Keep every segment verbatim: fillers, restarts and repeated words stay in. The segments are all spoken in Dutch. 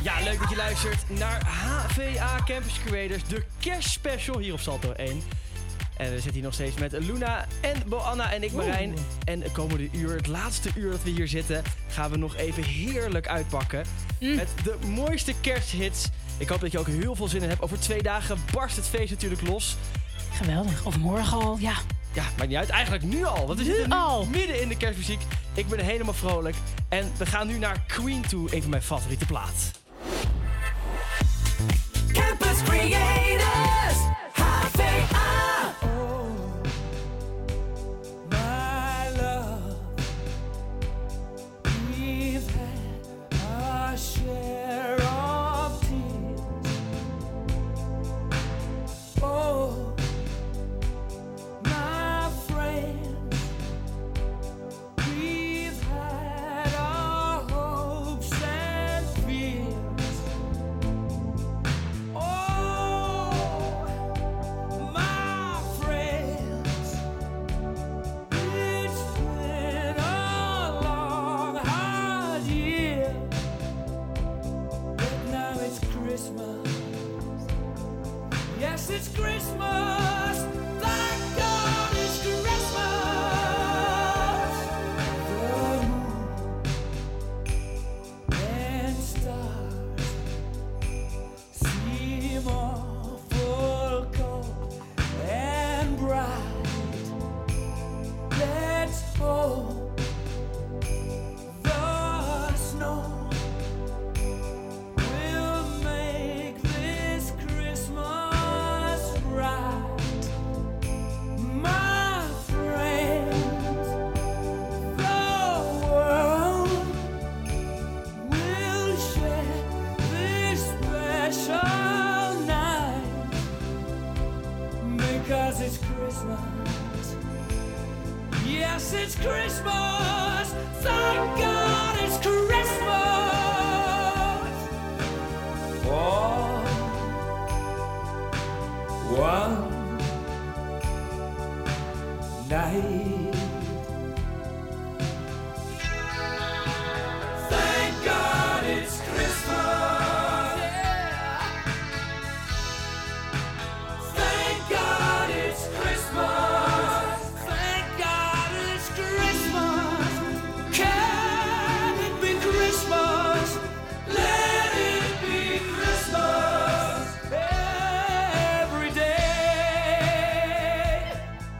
Ja, leuk dat je luistert naar H V A Campus Creators, de kerstspecial hier op Salto één. En we zitten hier nog steeds met Luna en Boanna en ik Marijn. En de komende uur, het laatste uur dat we hier zitten, gaan we nog even heerlijk uitpakken. Mm. Met de mooiste kersthits. Ik hoop dat je ook heel veel zin in hebt. Over twee dagen barst het feest natuurlijk los. Geweldig. Of morgen al, ja. Ja, maakt niet uit. Eigenlijk nu al. Want we nu zitten nu al. midden in de kerstmuziek. Ik ben helemaal vrolijk. En we gaan nu naar Queen toe, een van mijn favoriete plaat. Campus Creators, H V A. Oh, my love, we've had our share of tears. Oh, my friend, we've had our hopes and fears. Oh, my friends, it's been a long, hard year, but now it's Christmas. Yes, it's Christmas. Thank God it's Christmas. The moon and stars seem awful cold and bright. Let's hope the snow will make this Christmas right. My friends, the world will share this special night because it's Christmas. Yes, it's Christmas. Thank God it's Christmas. For one night. Thank God it's Christmas. Yeah. Thank God it's Christmas. Thank God it's Christmas. Can it be Christmas? Let it be Christmas every day.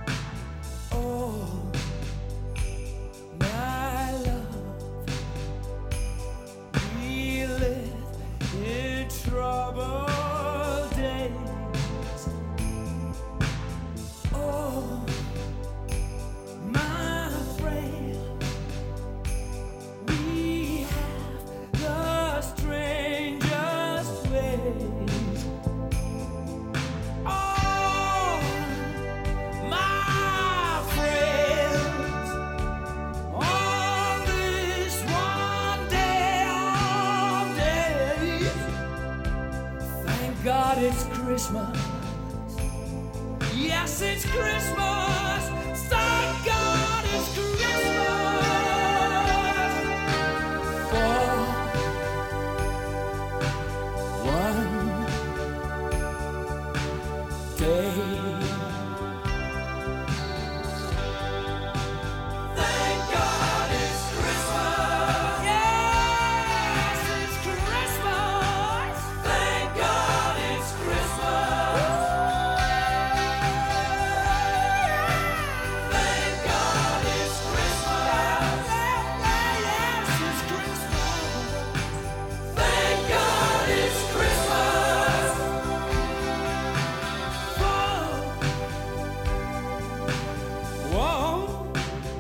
Oh, my love, we live in troubled days. Oh, my friend, we have the strangest ways. Oh, my friends, on this one day of days, thank God it's Christmas. Yes, it's Christmas. Thank God it's Christmas. For one day. Thank God it's Christmas. Yes, it's Christmas. Thank God it's Christmas. Thank God it's Christmas. Yes, it's Christmas. Thank God it's Christmas. Whoa. Whoa.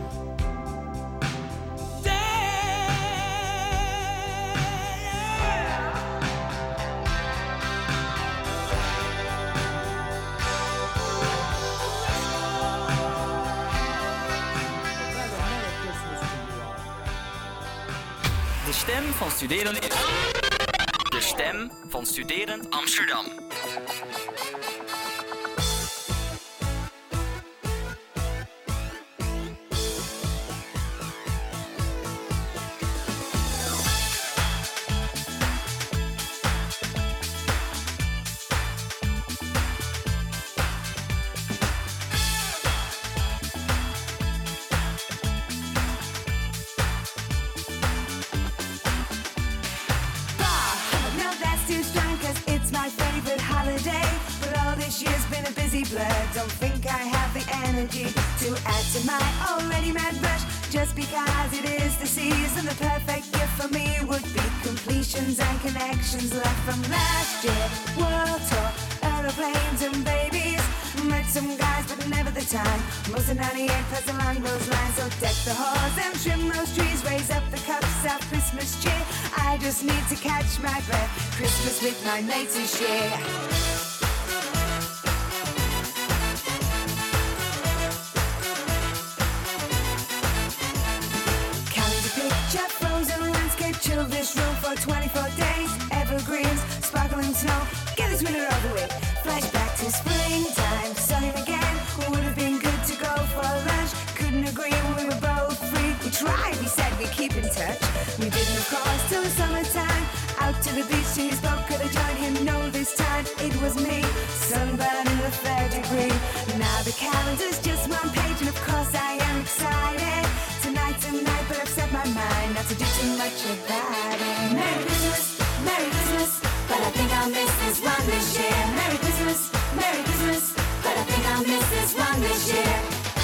De stem van Studerend... De stem van Studerend Amsterdam. blur. Don't think I have the energy to add to my already mad rush. Just because it is the season, the perfect gift for me would be completions and connections left from last year. World tour, aeroplanes and babies. Met some guys, but never the time. Most of ninety-eight plus along those lines. So deck the halls and trim those trees. Raise up the cups of Christmas cheer. I just need to catch my breath. Christmas with my mates and share. Chill this room for twenty-four days. Evergreens, sparkling snow. Get this winter over with. Flashback to springtime. Sunny again. Would have been good to go for lunch. Couldn't agree when we were both free. We tried, we said we'd keep in touch. We didn't, of course, till the summertime. Out to the beach, he spoke, could have joined him. No, this time it was me. Sunburn in the third degree. Now the calendar's just one page, and of course I am excited. Tonight, tonight, but I've set my mind not to do too much about it. Merry Christmas, Merry Christmas, but I think I'll miss this one this year. Merry Christmas, Merry Christmas, but I think I'll miss this one this year.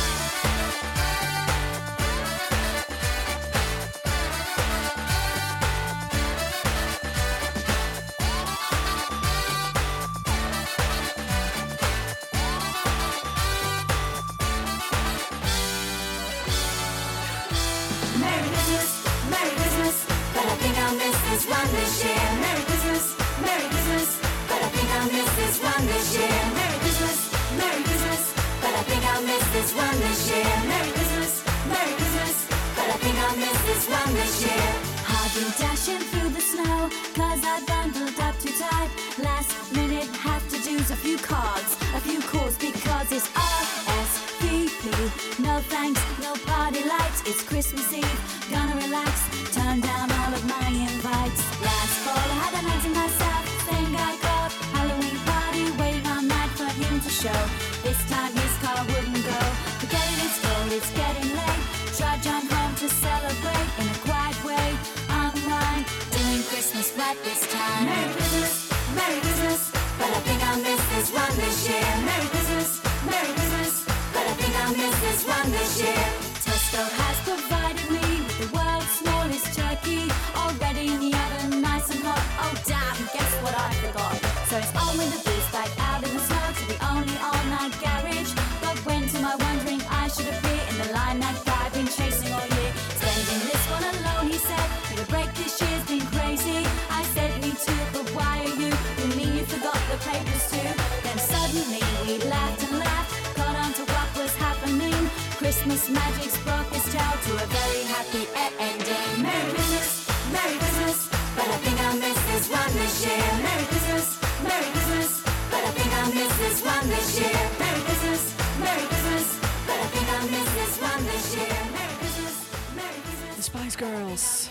One this year, Merry Christmas, Merry Christmas, but I think I'll miss this one this year. Merry Christmas, Merry Christmas, but I think I'll miss this one this year. Merry Christmas, Merry Christmas, but I think I'll miss this one this year. Hardly dashing through the snow, cause I bundled up too tight. Last minute have to do a few cards, a few calls, because it's R S V P. No thanks, no party lights, it's Christmas Eve, gonna relax, turn down all of my invites. Last fall I had a night to myself, then I got Halloween party, waiting all night for him to show. This time his car wouldn't go, forget it, it's cold, it's getting late. Try John home to celebrate in a quiet way, unwind, doing Christmas right this time. Merry Christmas, Merry Christmas, but I think I'll miss this one this year. Merry Christmas, Merry Christmas, but I think I'll miss this one this year. Tesco has provided me with the world's smallest turkey, already in the oven, nice and hot. Oh damn, guess what I forgot? So it's on with the boost, back out in the snow to the only all-night garage. But when to my wondering I should appear in the line that I've been chasing all year. Spending this one alone, he said, the break this year's been crazy. I said me too, but why are you? You mean you forgot the papers too? Then suddenly we laughed and laughed, caught on to what was happening. Christmas magic's brought this tale to a very happy ending. Merry Christmas, Merry Christmas, but I think I'll miss this one this year. Merry Christmas, Merry Christmas, but I think I'll miss this one this year. Merry Christmas, Merry Christmas, but I think I'll miss this one this year. Merry Christmas, Merry Christmas. The Spice Girls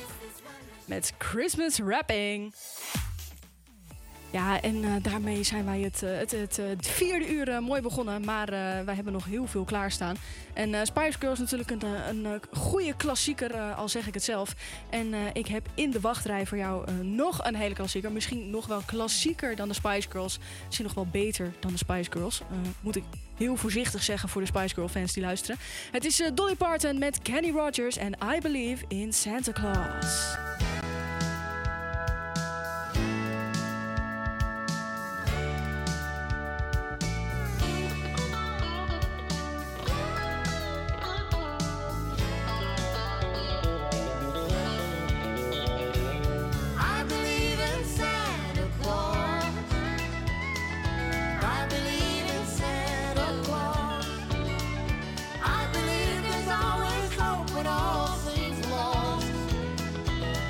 met Christmas Wrapping. Ja, en uh, daarmee zijn wij het, uh, het, het, het vierde uur uh, mooi begonnen. Maar uh, wij hebben nog heel veel klaarstaan. En uh, Spice Girls is natuurlijk een, een, een goede klassieker, uh, al zeg ik het zelf. En uh, ik heb in de wachtrij voor jou uh, nog een hele klassieker. Misschien nog wel klassieker dan de Spice Girls. Misschien nog wel beter dan de Spice Girls. Uh, moet ik heel voorzichtig zeggen voor de Spice Girl fans die luisteren. Het is uh, Dolly Parton met Kenny Rogers en I Believe in Santa Claus. I believe there's always hope when all seems lost.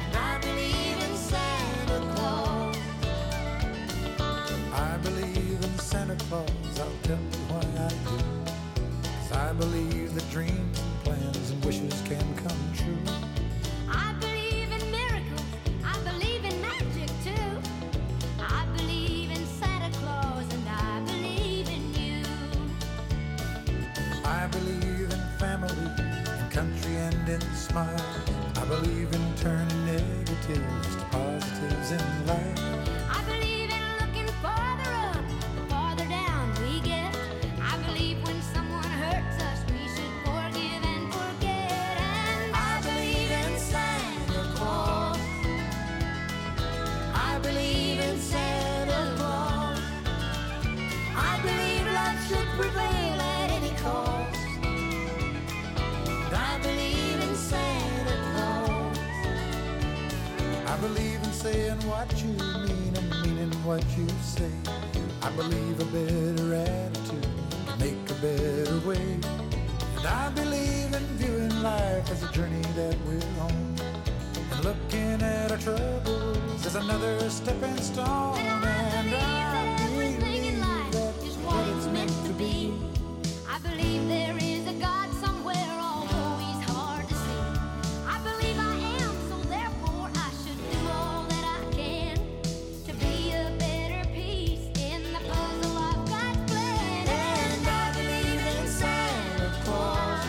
I believe in saying what you mean and meaning what you say. I believe a better attitude can make a better way. And I believe in viewing life as a journey that we're on. And looking at our troubles as another stepping stone. And I believe that's what it's meant to be. I believe there is a God somewhere, although he's hard to see. I believe I am, so therefore I should do all that I can to be a better piece in the puzzle I've got planned. And I believe in Santa Claus.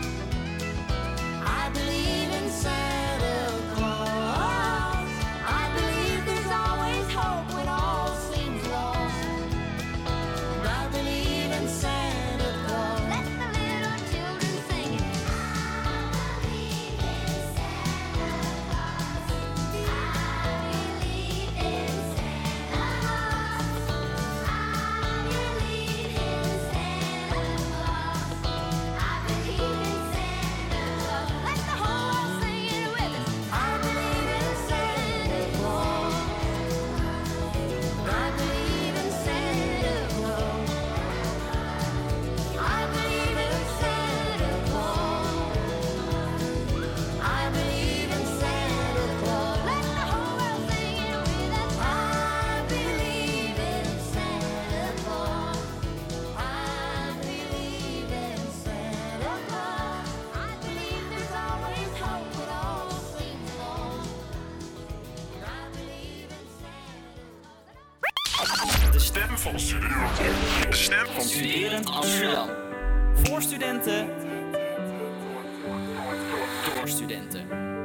I believe in Santa Claus. I believe there's always hope when all seems lost. And I believe in Santa Claus. Let the little children sing it. I believe in Santa Claus. I believe in Santa Claus. I believe in Santa Claus. I believe in Santa Claus. Let the whole world sing it with us. I believe in Santa Claus. I believe in Santa Claus. I believe in Santa Claus. I believe in Santa Claus. Let the whole world sing it with us. I believe in Santa Claus. I believe in Santa Claus. I believe there's always hope when all seems lost. And I believe in Santa Claus. De stem van studeren. De stem van Studerend Amsterdam. Voor studenten. Door studenten.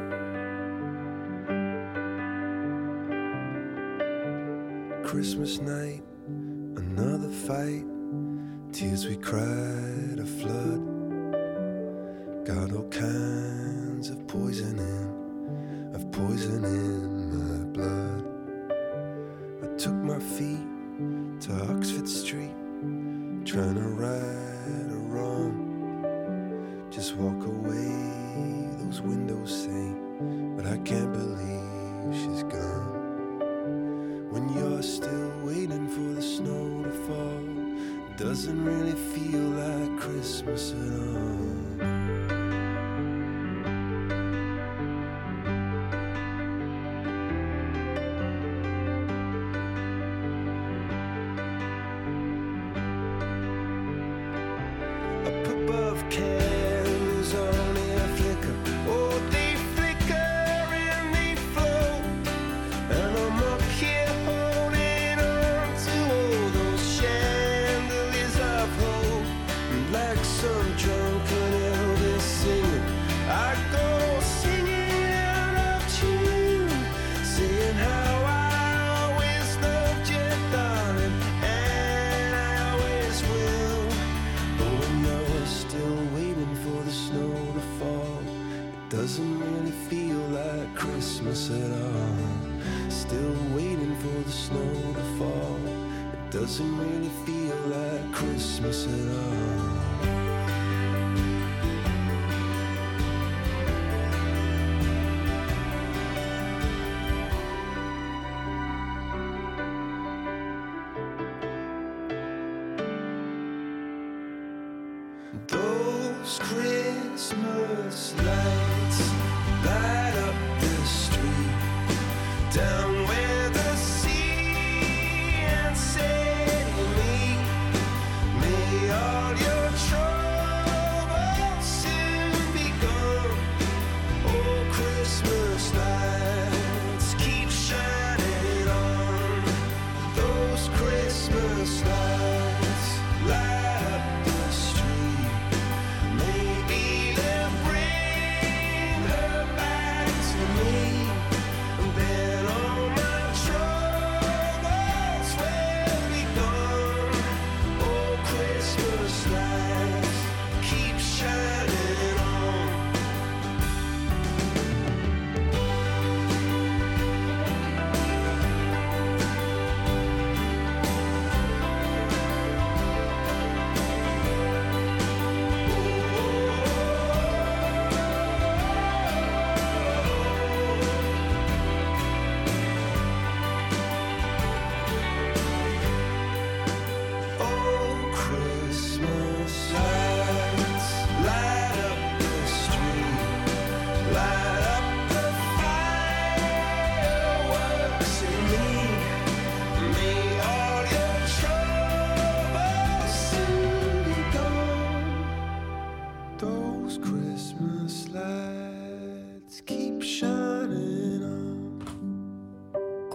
Christmas night, another fight. Tears we cried, a flood. Got all kinds of poison in, of poison in my blood. I took my feet to Oxford Street, trying to right a wrong. Just walk away, those windows say, but I can't believe she's gone. When you're still waiting for the snow to fall, it doesn't really feel like Christmas at all. Up above, candles only a flicker. Oh, they flicker and they float. And I'm up here holding on to all those chandeliers of hope. And like some drunken Elvis singing, I go singing out of tune, saying how I always loved you, darling, and I always will. But when you're still waiting for the snow to fall, it doesn't really feel like Christmas at all. Still waiting for the snow to fall, it doesn't really feel like Christmas at all. Those Christmas lights light up the street, down where the sea and say to me, may all your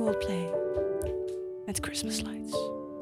Coldplay met Christmas Lights.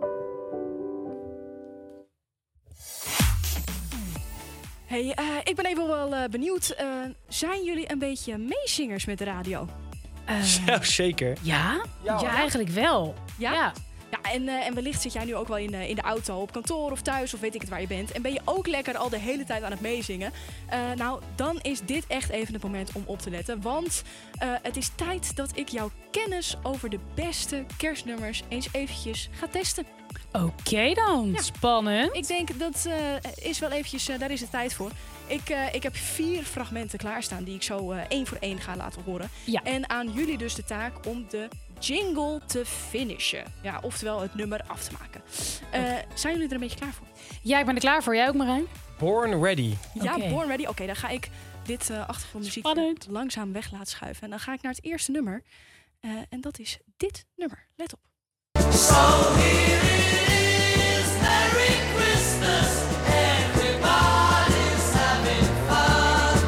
Hey, uh, ik ben even wel uh, benieuwd. Uh, zijn jullie een beetje meezingers met de radio? Uh, Ja, zeker. ja? Ja, Ja, eigenlijk wel. Ja? Ja. Ja, en, uh, en wellicht zit jij nu ook wel in, uh, in de auto, op kantoor of thuis of weet ik het waar je bent. En ben je ook lekker al de hele tijd aan het meezingen. Uh, nou, dan is dit echt even het moment om op te letten. Want uh, het is tijd dat ik jouw kennis over de beste kerstnummers eens eventjes ga testen. Oké okay dan. Ja. Spannend. Ik denk dat uh, is wel eventjes, uh, daar is het tijd voor. Ik, uh, ik heb vier fragmenten klaarstaan die ik zo uh, één voor één ga laten horen. Ja. En aan jullie dus de taak om de jingle te finishen. Ja, oftewel het nummer af te maken. Uh, okay. Zijn jullie er een beetje klaar voor? Ja, ik ben er klaar voor. Jij ook, Marijn? Born Ready. Ja, Okay. Born Ready. Oké, okay, dan ga ik dit uh, achtergrondmuziek Spannend. langzaam weg laten schuiven. En dan ga ik naar het eerste nummer. Uh, en dat is dit nummer. Let op. So here it is, Merry Christmas, everybody's having fun.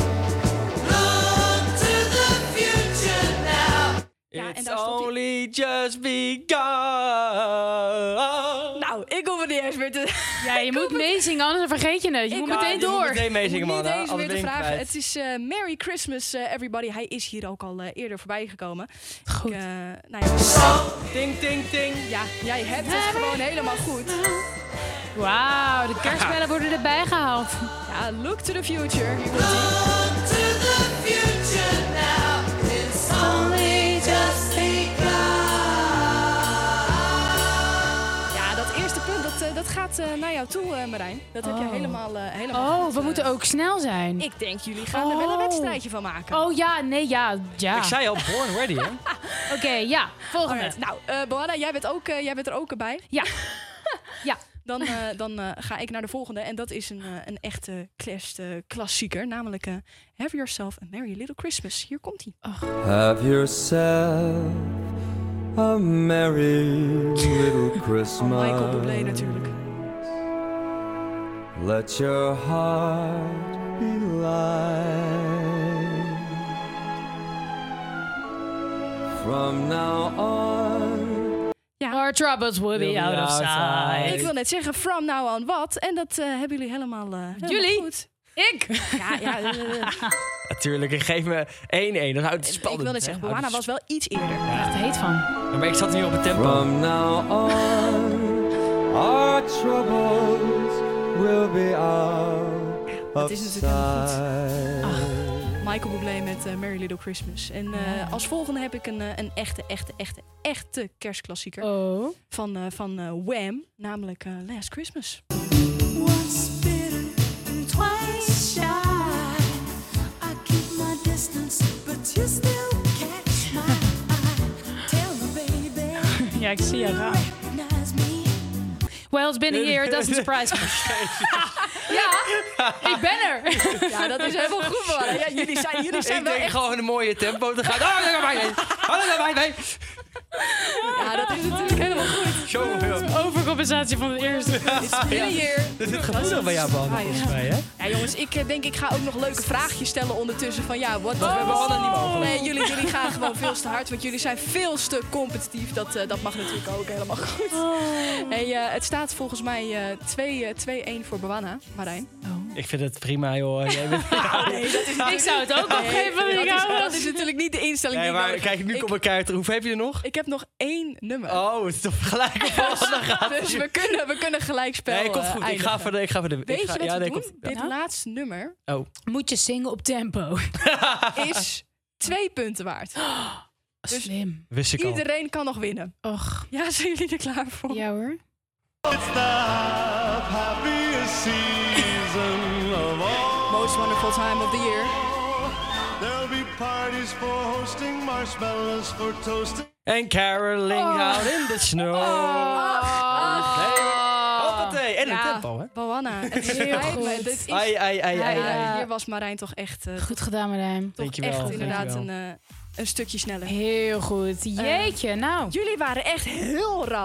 Look to the future now. Ja, en It's daar stopt hij. only just begun. Nou, ik hoef het niet eens meer te... Ja, je moet meezingen, anders vergeet je het. Je Ik moet kan- meteen je moet door. meteen meezingen, Niet man. eens Anders meer te ben ik vragen. kwijt. Het is uh, Merry Christmas, uh, everybody. Hij is hier ook al uh, eerder voorbij gekomen. Goed. Ik, uh, nou ja, Ting, ting, ting. ja, jij hebt het gewoon helemaal goed. Wauw, de kerstbellen worden erbij gehaald. Ja, look to the future. Hier komt ie. Look to the future now. It's only just begun. Ja, dat eerste punt, dat, uh, dat gaat uh, naar jou toe, uh, Marijn. Dat heb je Oh. helemaal, uh, helemaal Oh, goed, we uh, moeten ook snel zijn. Ik denk, jullie gaan er wel een Oh. wedstrijdje van maken. Oh ja, nee, ja. ja. Ik zei al Born Ready, hè? Oké, okay, ja. Volgende. Alright, nou, uh, Boana, jij bent, ook, uh, jij bent er ook bij. Ja. Ja. Dan, uh, dan uh, ga ik naar de volgende. En dat is een, uh, een echte kerstklassieker. Namelijk uh, Have Yourself a Merry Little Christmas. Hier komt ie. Have yourself a merry little Christmas. Oh, Michael Bublé natuurlijk. Let your heart be light. From now on. Ja. Our troubles will be out of sight. Ik wil net zeggen, from now on wat. En dat uh, hebben jullie helemaal, uh, helemaal Jullie? goed. Ik? Ja, ja. Uh, Natuurlijk, ik geef me één één. Dat houdt het spannend. ik wil net zeggen, Boana was wel iets eerder. Ja, het heet van. Ja, maar ik zat nu op het tempo. From now on, our troubles will be out dat of is natuurlijk helemaal sight. Ach. Michael Bublé met uh, Merry Little Christmas. En uh, Ja. als volgende heb ik een, uh, een echte, echte, echte, echte kerstklassieker. Oh. Van, uh, van uh, Wham, namelijk uh, Last Christmas. Once bitten, twice shy. I keep my distance, but you still catch my eye. Tell me, baby, Ja, ik zie je raar. recognize me. Well, it's been a year, it doesn't surprise me. Ja, ik ben er. Ja, dat is helemaal goed, man. Ja, jullie zijn, jullie zijn Ik wel denk echt... gewoon een mooie tempo te gaan. Oh, daar gaan wij heen. Oh, daar gaan wij heen. Ja, dat is natuurlijk helemaal goed. Show me. Overcompensatie van het eerste. It's been a year. Er zit gevoelig bij jou, man. Volgens mij, hè? Ja, jongens, ik eh, denk ik ga ook nog leuke vraagjes stellen ondertussen van ja, wat... Dat hebben we allemaal niet mogelijk. Nee, jullie, jullie gaan gewoon veel te hard, want jullie zijn veel te competitief. Dat, uh, dat mag natuurlijk ook helemaal goed. Hey, uh, het staat volgens mij uh, twee één voor Boana, Marijn. Ik vind het prima, joh. Jij bent... Nee, dat is Ik zou het ook opgeven. Nee, ik dat, is, hou dat is natuurlijk niet de instelling Nee, die ik maar nodig heb. kijk, nu ik, kom ik uit. Hoeveel heb je er nog? ik heb nog één nummer. Oh, het is toch gelijk op volgende gaat. Dus we kunnen, we kunnen gelijk spel Nee, komt uh, goed. Ik eindigen. ga voor de... Ik ga voor de Weet ik ga, je wat ja, we nee, doen? komt- Dit Ja. laatste nummer Oh. Moet je zingen op tempo. is twee punten waard. Dus Slim. Wist ik al. iedereen kan nog winnen. Och. Ja, zijn jullie er klaar voor? Ja hoor. It's the happiest season of all. Most wonderful time of the year. There'll be parties for hosting, marshmallows for toasting. En caroling out in the snow. Nee, hoppatee. En een Ja, tempo, hè? Boana, het Heel spijt me. goed. Dit is, Ai, ai, ai, ai, Ja, ai. hier was Marijn toch echt, uh, Goed gedaan, Marijn. toch Dankjewel, echt inderdaad dankjewel. een, uh, een stukje sneller. Heel goed. Jeetje, nou. Jullie waren echt heel rap.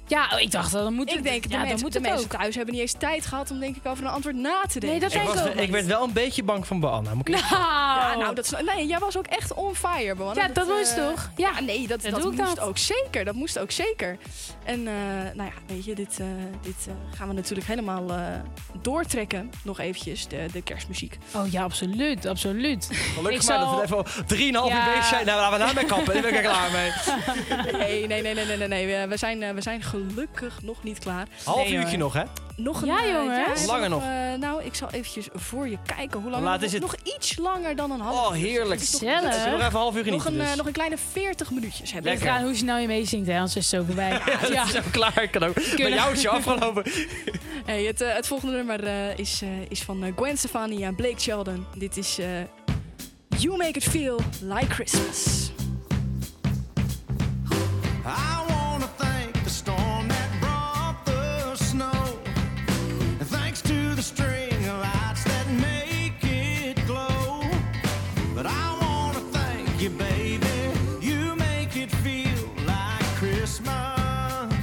Ja, oh, ik dacht, dan moet Ik het, denk, de, ja, dan mensen, moet de het mensen ook. thuis hebben niet eens tijd gehad om denk ik over een antwoord na te denken. Nee, dat Ik, denk ik was, ook ik niet. werd wel een beetje bang van Boanna. Moet ik Nou, Ja, nou, dat is, nee, jij was ook echt on fire, Boanna. ja, dat moest eh, toch? Ja, nee, dat, Dat dat, doe ik moest dat. ook zeker. Dat moest ook zeker. En uh, nou ja, weet je, dit, uh, dit uh, gaan we natuurlijk helemaal uh, doortrekken. Nog eventjes, de, de kerstmuziek. Oh ja, absoluut, absoluut. Gelukkig Ik maar zal- dat we even drieënhalf Ja. uur bezig zijn. Nou, laten we nou mee kappen. Daar ben ik er klaar mee. Nee, nee, nee, nee, nee, nee. nee. We, we, zijn, uh, we zijn gelukkig nog niet klaar. Half Nee, uurtje hoor. nog, hè? Nog een... Ja, uh, jongens. we hebben Langer nog. Uh, nou, ik zal eventjes voor je kijken. Hoe lang? Hoe laat is nog, het? nog iets langer dan een half Oh, uur. heerlijk. Het is nog- Gezellig. Zullen we nog even een half uur Nog genieten? een, uh, dus? nog een kleine veertig minuutjes hebben we. Ligt eraan hoe snel je meezingt, hè? Anders is het zo voorbij. Ja, dat Ja. is ook klaar. Kan ook. Bij jou is je afgelopen. Hey, het, uh, het volgende nummer uh, is, uh, is van uh, Gwen Stefani en Blake Shelton. Dit is uh, You Make It Feel Like Christmas. I wanna thank the storm that brought the snow. And thanks to the string of lights that make it glow. But I wanna thank you, baby. You make it feel like Christmas.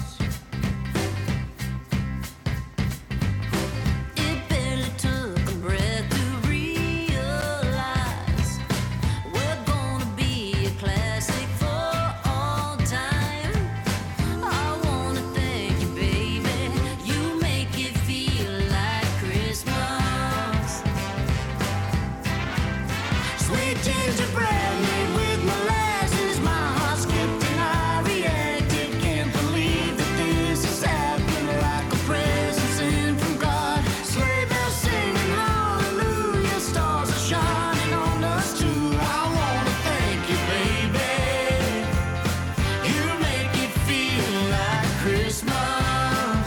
It barely took a breath to realize we're gonna be a classic for all time. I wanna thank you, baby. You make it feel like Christmas. Sweet gingerbread made with molasses. My heart skipped and I reacted. Can't believe that this is happening, like a present sent from God. Sleigh bells singing hallelujah. Stars are shining on us too. I wanna thank you, baby. You make it feel like Christmas.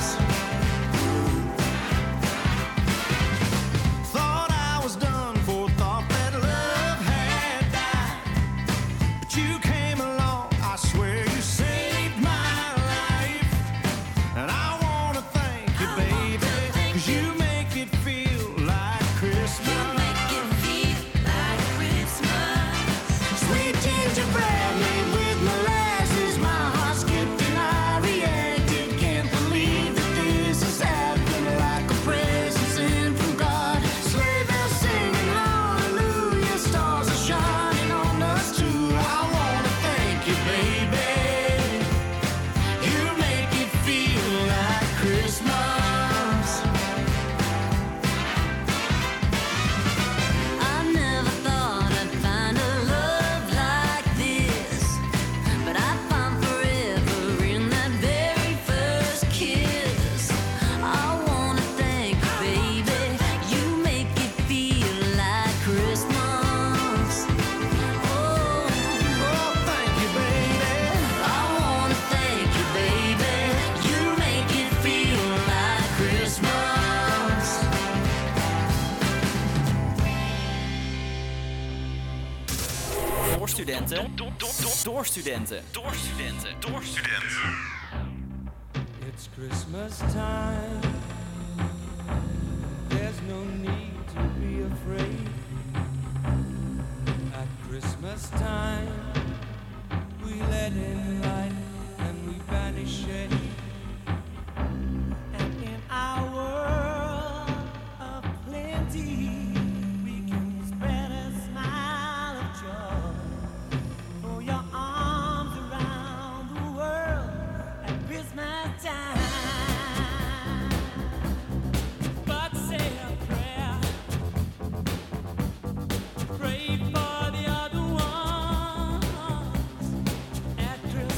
Thought I was done for, thought that love had died. But you came along, I swear you saved my life. And I wanna thank you, baby, 'cause you make it feel like Christmas. Make it feel like Christmas. Sweet gingerbread made with molasses. My heart skipped and I reacted. Can't believe that this is happening, like a present sent from God. Sleigh bells singing hallelujah. Stars are shining on us too. I wanna thank you, baby. You make it feel like Christmas. I never thought I'd find a love like this, but I found forever in that very first kiss. I wanna thank you, baby. You make it feel like Christmas. Oh, Oh, thank you, baby. I wanna thank you, baby. You make it feel like Christmas. Voor studenten. Do- do- do- Door studenten. Door studenten. Door studenten. It's Christmas time. There's no need to be afraid. At Christmas time, we let in light and we banish shade. And in our world of plenty, we can spread a smile of joy. Throw your arms around the world at Christmas time. But say a prayer. Pray for the other ones at Christmas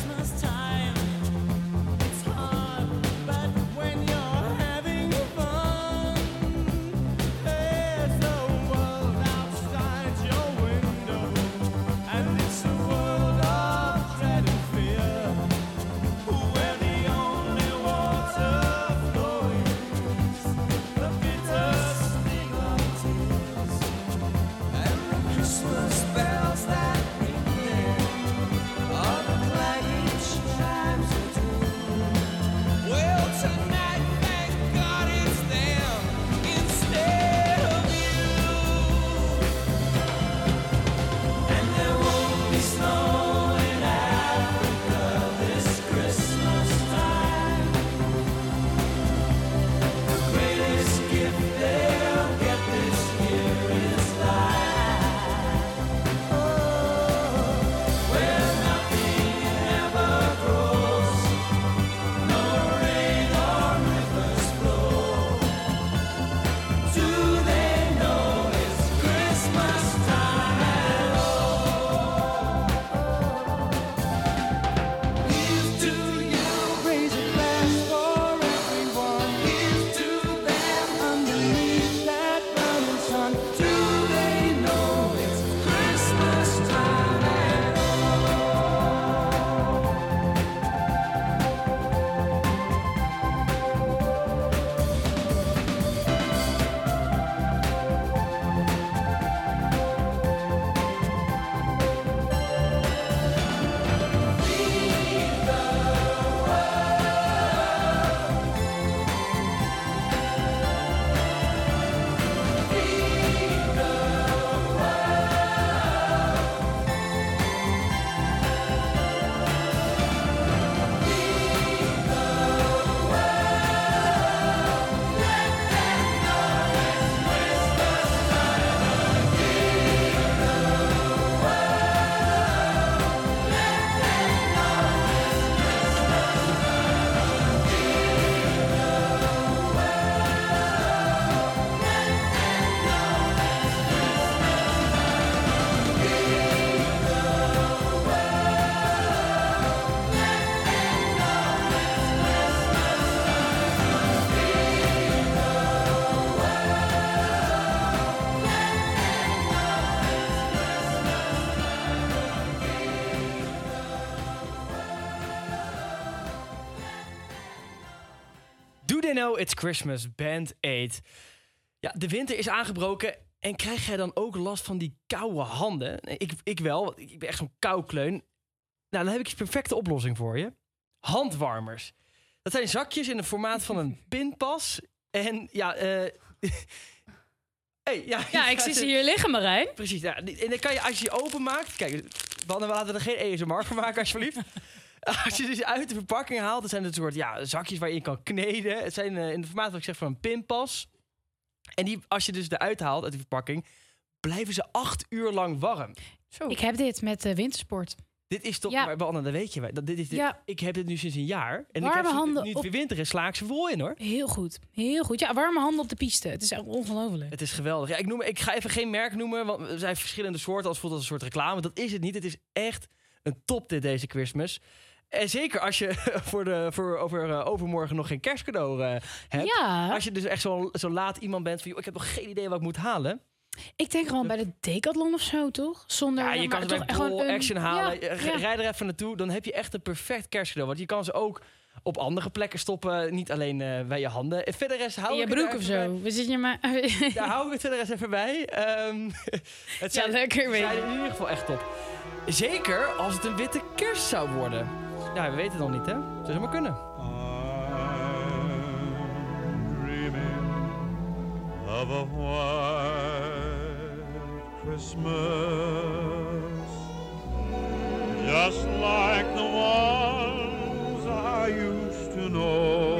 They Know It's Christmas, Band aid. Ja, de winter is aangebroken en krijg jij dan ook last van die koude handen? Ik, ik wel, want ik ben echt zo'n koukleun. Nou, dan heb ik je perfecte oplossing voor je. Handwarmers. Dat zijn zakjes in het formaat van een pinpas. En ja, eh... Hey, ja, Ja, ik zie ze hier liggen, Marijn. Precies, ja. En dan kan je, als je die openmaakt... Kijk, we laten er geen A S M R van maken, alsjeblieft. Als je dus uit de verpakking haalt, dan zijn het een soort ja, zakjes waar je in kan kneden. Het zijn uh, in het formaat wat ik zeg van een pinpas. En die, als je dus eruit haalt uit de verpakking, blijven ze acht uur lang warm. Zo. Ik heb dit met uh, wintersport. Dit is toch... Ja. Maar Anna, dat weet je. Dat dit is dit, Ja. Ik heb dit nu sinds een jaar. En Warme ik heb ze, handen nu het op- weer winter is, sla ik ze vol in, hoor. Heel goed. Heel goed. Ja, warme handen op de piste. Het is echt ongelooflijk. Het is geweldig. Ja, ik, noem, ik ga even geen merk noemen, want er zijn verschillende soorten. Als voelt als een soort reclame. Dat is het niet. Het is echt een top dit deze Christmas. En zeker als je voor de, voor over, uh, overmorgen nog geen kerstcadeau uh, hebt. Ja, Als je dus echt zo, zo laat iemand bent van... Joh, ik heb nog geen idee wat ik moet halen. ik denk gewoon bij de Decathlon of zo, toch? Zonder, Ja, je kan maar ze toch bij echt Bol gewoon een- Action halen. Ja, R- ja. Rijd er even naartoe. Dan heb je echt een perfect kerstcadeau. Want je kan ze ook op andere plekken stoppen. Niet alleen uh, bij je handen. En verder rest hou In je ik het broek er of even zo. We zitten je maar... bij. Daar hou ik het verder eens even bij. Um, het Ja, zijn, lekker weet zijn je. in ieder geval echt top. Zeker als het een witte kerst zou worden. Ja, we weten het nog niet, hè? Zou zomaar kunnen. I'm dreaming of a white Christmas, just like the ones I used to know,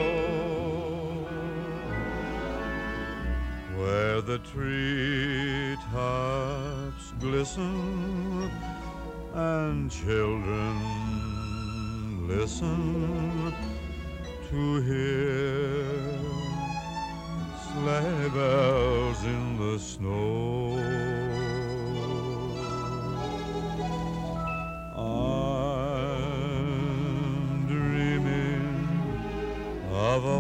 where the treetops glisten and children listen to hear sleigh bells in the snow. I'm dreaming of a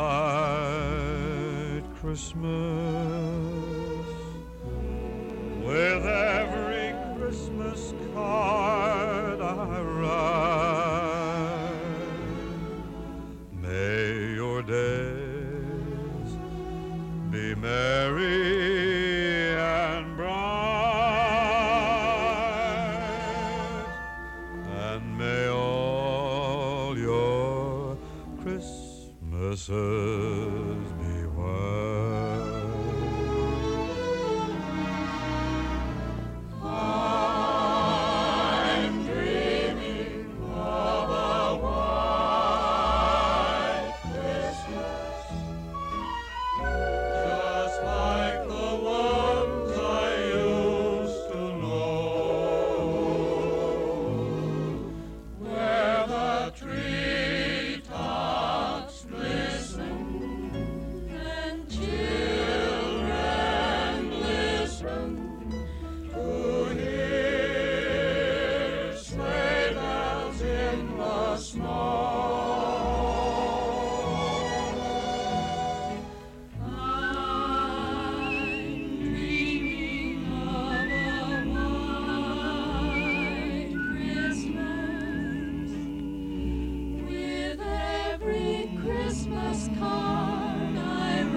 white Christmas, with every Christmas card I write. May your days be merry and bright, and may all your Christmases be white. I'm dreaming of a white Christmas, just like the ones I used to know, where the treetops glisten and children listen to hear sleigh bells in the snow. I'm dreaming of a white Christmas, with every Christmas card I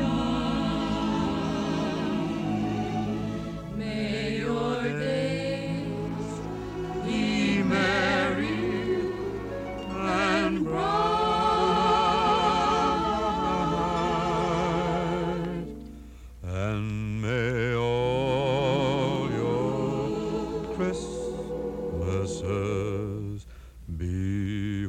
write. May your days be merry and bright, and may all your Christmases be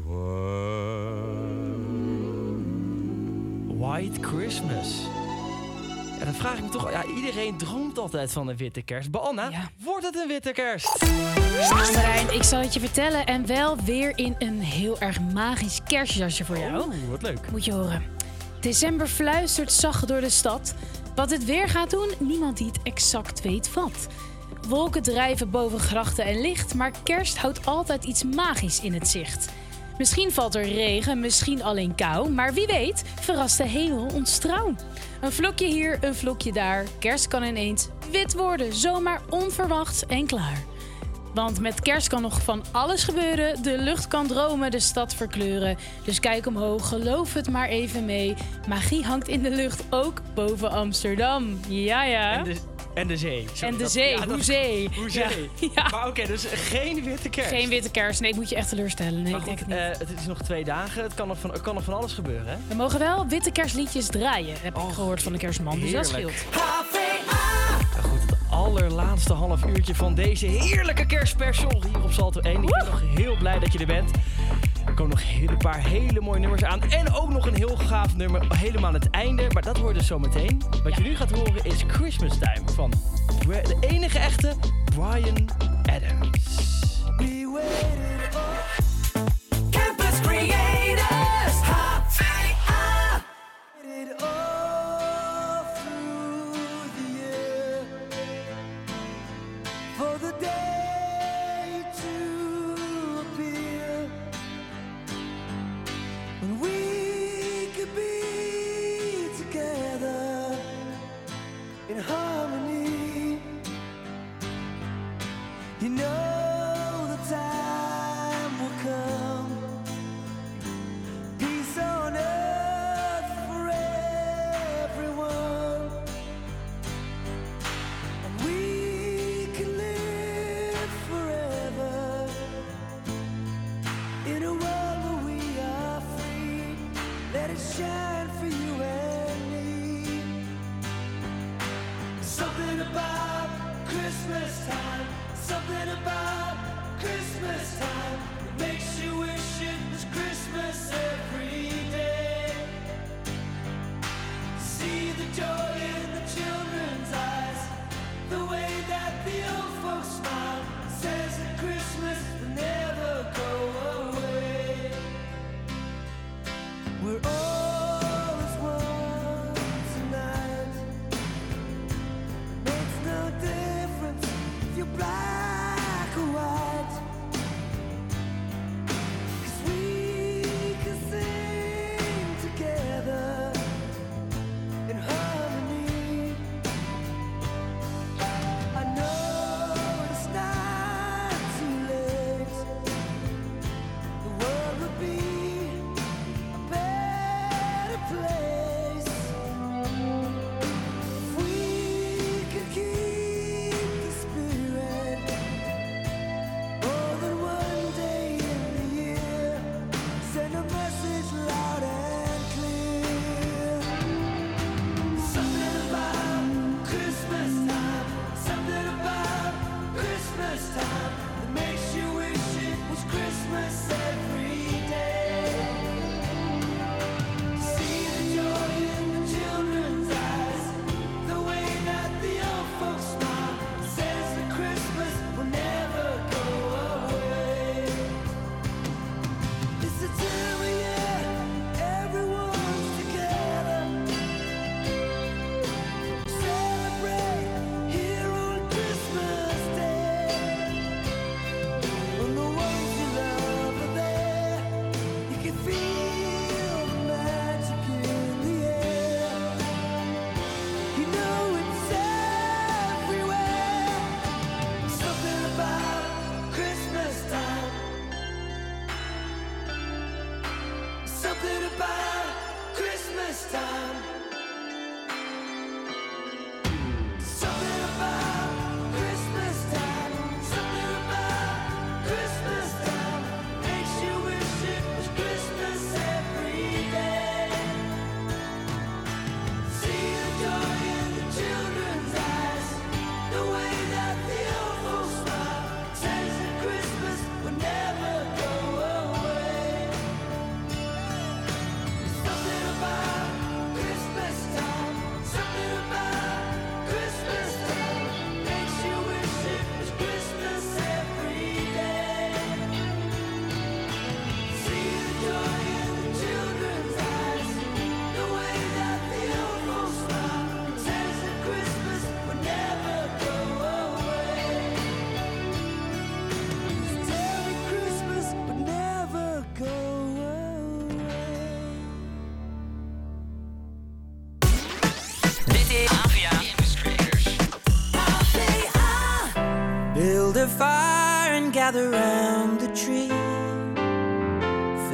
white. White Christmas. Ja, dan vraag ik me toch... Ja, iedereen droomt altijd van een witte kerst. Banna, Ja. wordt het een witte kerst? Nou, Marijn, ik zal het je vertellen. En wel weer in een heel erg magisch kerstjasje voor jou. Oeh, wat leuk. Moet je horen. December fluistert zacht door de stad. Wat het weer gaat doen, niemand die het exact weet wat. Wolken drijven boven grachten en licht, maar kerst houdt altijd iets magisch in het zicht. Misschien valt er regen, misschien alleen kou, maar wie weet verrast de hemel ons trouw. Een vlokje hier, een vlokje daar, kerst kan ineens wit worden, zomaar onverwachts en klaar. Want met kerst kan nog van alles gebeuren. De lucht kan dromen, de stad verkleuren. Dus kijk omhoog, geloof het maar even mee. Magie hangt in de lucht, ook boven Amsterdam. Ja, ja. En de, en de zee. Sorry, En de dat- zee, ja, dat- hoezee. Hoezee. Ja. Ja. Maar oké, dus geen witte kerst. Geen witte kerst. Nee, ik moet je echt teleurstellen. Nee, Maar ik denk goed, het niet. eh, het is nog twee dagen. Het kan nog van, er kan nog van alles gebeuren, hè? We mogen wel witte kerstliedjes draaien, heb ik gehoord van de kerstman. Dus dat heerlijk. scheelt. Nou goed, het allerlaatste half uurtje van deze heerlijke kerstspecial hier op Salto één. Ik ben nog heel blij dat je er bent. Er komen nog heel- een paar hele mooie nummers aan. En ook nog een heel gaaf nummer helemaal aan het einde. Maar dat hoort dus zo meteen. Wat je nu gaat horen is Christmas Time van de enige echte Bryan Adams. We waited all Campus Creators H V A waited all through the year for the day to appear when we could be together in harmony. You know the time will come. Peace on earth for everyone. And we can live forever in a world where we are free. Let it shine for you and me. Something about Christmas time. Something about Christmas time that makes you wish it was Christmas every day. See the joy in the children's eyes, the way that the old folks smile, says that Christmas will never go away. We're all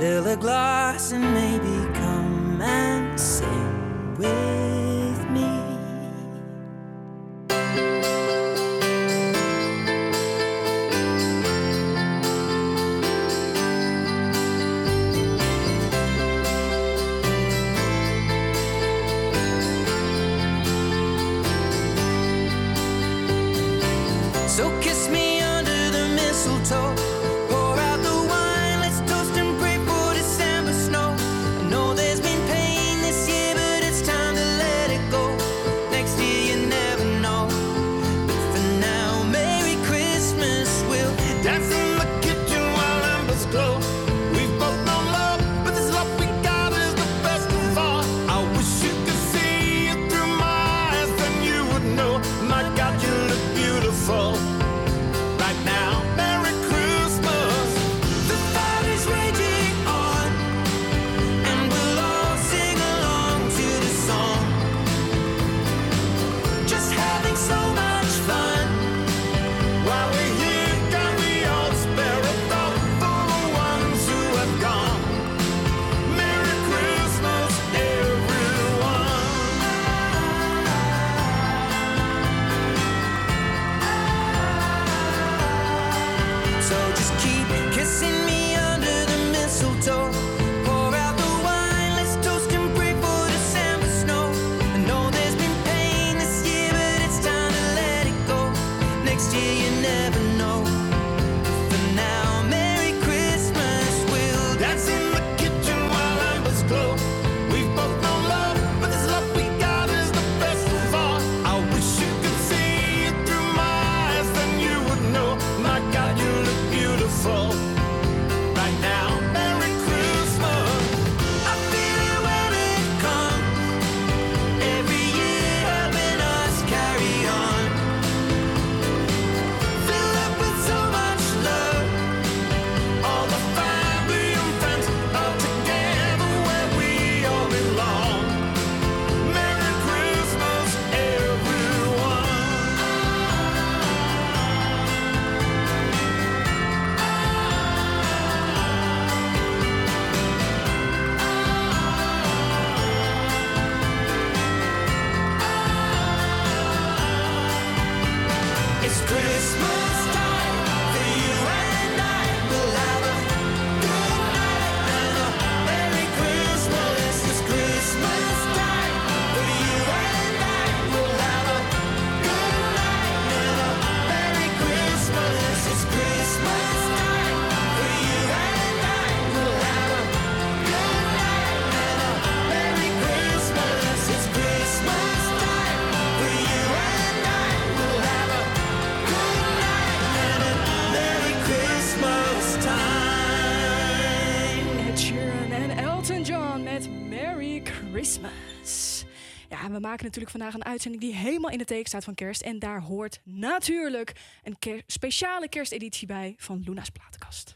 Fill a glass and maybe come and sing with me. So kiss me under the mistletoe. Pour out the wine, let's toast and pray for December snow. I know there's been pain this year, but it's time to let it go. Next year you never know. But for now, Merry Christmas. We'll dance in the kitchen while embers glow. We've both known love, but this love we got is the best of all. I wish you could see it through my eyes, then you would know. My God, you look beautiful. Right now, Merry Christmas. The fight is raging on, and we'll all sing along to the song. Just having so much fun. While we're here, can we all spare a thought for the ones who have gone? Merry Christmas, everyone. So just keep kissing me under the mistletoe. Pour out the wine, let's toast and pray for December snow. I know there's been pain this year, but it's time to let it go. Next year you never know. For now, Merry Christmas. We'll dance in the kitchen while embers glow. We've both known love, but this love we got is the best of all. I wish you could see it through my eyes, then you would know. My God, you look beautiful. Right now, Merry Christmas. I feel it when it comes. Every year helping us carry on. Filled up with so much love. All the family and friends are together where we all belong. Merry Christmas, everyone. It's Christmas time for you and I. We'll have a good night and a Merry Christmas. It's Christmas time for you and I. We'll have a good night and a Merry Christmas. It's Christmas time for you and I. We'll have a good night and a Merry Christmas. It's Christmas time for you and I. We'll have a good night and a Merry Christmas time. Ed Sheeran en Elton John met Merry Christmas. Ja, en we maken natuurlijk vandaag een uitzending die helemaal in de teken staat van kerst. En daar hoort natuurlijk een ker- speciale kersteditie bij van Luna's Platenkast.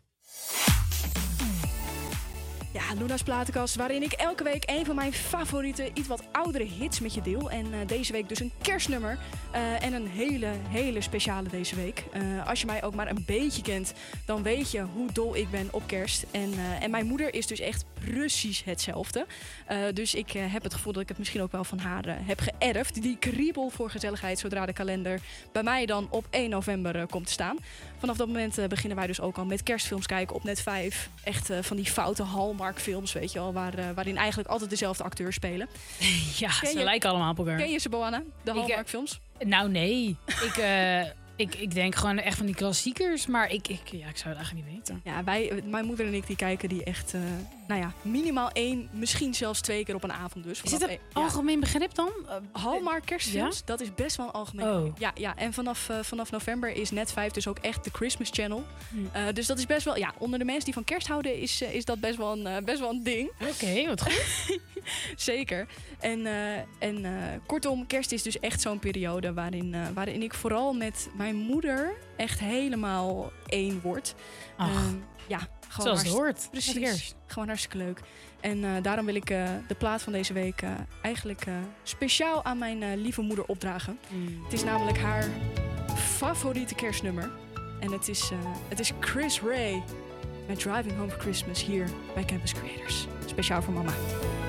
Ja, Luna's Platenkast, waarin ik elke week een van mijn favoriete, iets wat oudere hits met je deel. En uh, deze week dus een kerstnummer. Uh, en een hele, hele speciale deze week. Uh, als je mij ook maar een beetje kent, dan weet je hoe dol ik ben op kerst. En, uh, en mijn moeder is dus echt precies hetzelfde. Uh, dus ik uh, heb het gevoel dat ik het misschien ook wel van haar uh, heb geërfd. Die kriebel voor gezelligheid zodra de kalender bij mij dan op één november uh, komt te staan. Vanaf dat moment uh, beginnen wij dus ook al met kerstfilms kijken op Net vijf. Echt uh, van die foute Hallmark-films, weet je wel. Waar, uh, waarin eigenlijk altijd dezelfde acteurs spelen. Ja, Ken ze je- lijken allemaal op elkaar. Ken je ze, Boanna? De uh, Hallmark-films? Nou, nee. Ik, eh, ik, ik denk gewoon echt van die klassiekers. Maar ik, ik, ja, ik zou het eigenlijk niet weten. Ja, wij, mijn moeder en ik die kijken die echt, uh, nou ja, minimaal één, misschien zelfs twee keer op een avond dus. Is Vanaf dit een één- ja. algemeen begrip dan? Uh, Hallmark kerstfilms, Ja? dat is best wel een algemeen. Oh. begrip. Ja, ja, en vanaf, uh, vanaf november is Net vijf dus ook echt de Christmas Channel. Hm. Uh, dus dat is best wel, ja, onder de mensen die van kerst houden is, uh, is dat best wel een, uh, best wel een ding. Oké, wat goed. Zeker. En, uh, en uh, kortom, kerst is dus echt zo'n periode waarin, uh, waarin ik vooral met mijn moeder echt helemaal één word. Ach, Uh, ja, gewoon zoals het hartst- hoort. Precies. Met kerst. Gewoon hartstikke leuk. En uh, daarom wil ik uh, de plaat van deze week uh, eigenlijk uh, speciaal aan mijn uh, lieve moeder opdragen. Mm. Het is namelijk haar favoriete kerstnummer. En het is, uh, het is Chris Ray met Driving Home for Christmas hier bij Campus Creators. Speciaal voor mama.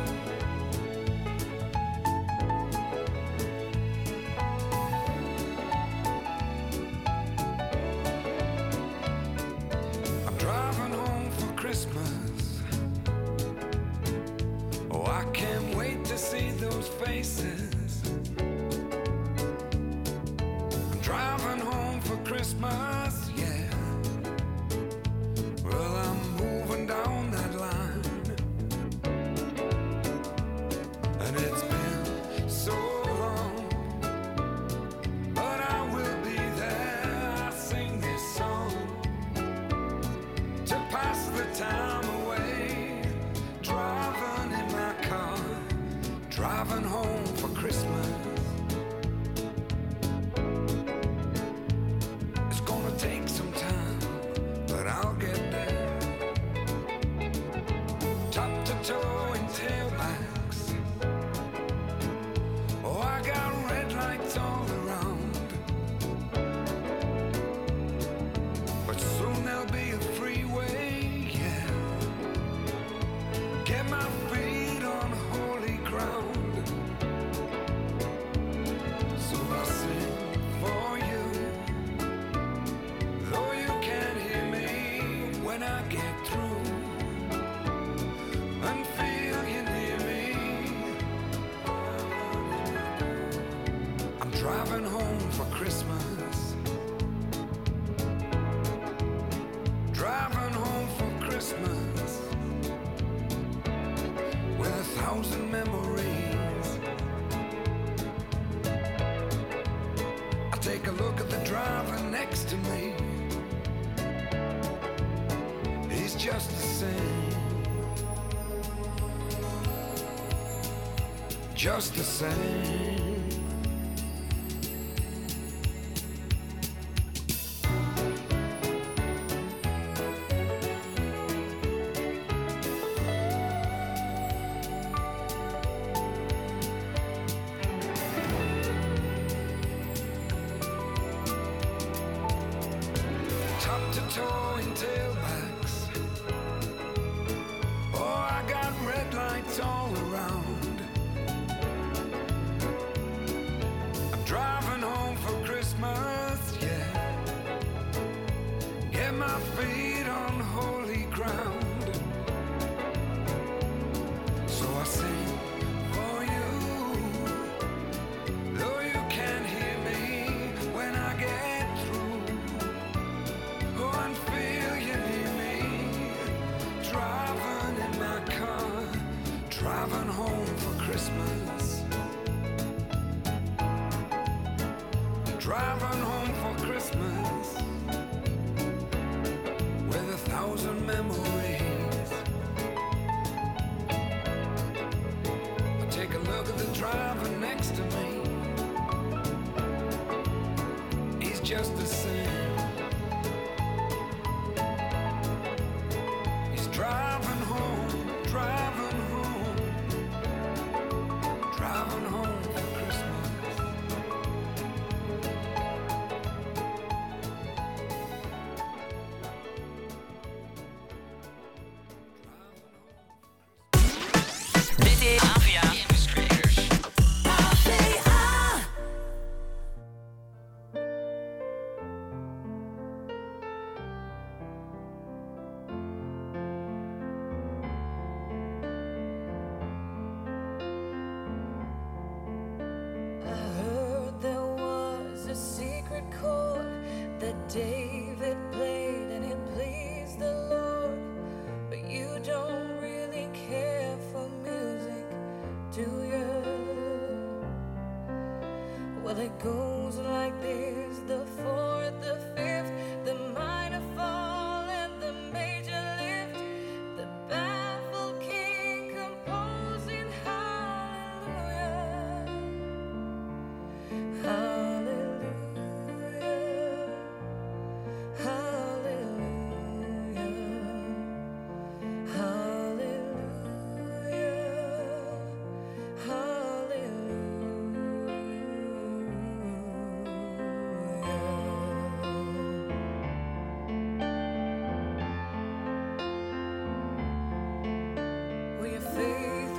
I'm driving home for Christmas. Oh, I can't wait to see those faces. I'm driving home for Christmas, yeah. Well, I'm moving down that line, and it's been so long, but I will be there. I sing this song to pass the time away, driving in my car, driving home for Christmas. It's gonna take some time, but I'll get there. Top to toe in tailbacks. Oh, I got red lights all around, but soon there'll be a freeway, yeah. Get my feet on holy ground. So I sing for you, though you can't hear me when I get through, and feel you near me. I'm driving home for Christmas, driving home for Christmas, with a thousand memories. I take a look at the driver next to me. He's just the same, just the same. Top to toe in tailbacks. Oh, I got red lights all around. I'm driving home for Christmas, yeah. Get my feet on holy ground. So I sing for you, though you can't hear me when I get through. Go and feel you near me, driving in my car, driving home for Christmas, driving home for Christmas, with a thousand memories. I take a look at the driver next to me. He's just the same. He's driving home, driving home, driving home for Christmas. Dit is A V A Campus Creators. A V A. I heard there was a secret chord that David played and it pleased the Lord. But you don't really care for music, do you? Well, it goes like this: the fourth, the fifth, the minor fall, and the major lift. The baffled king composing hallelujah. Hallelujah, hallelujah, hallelujah, hallelujah.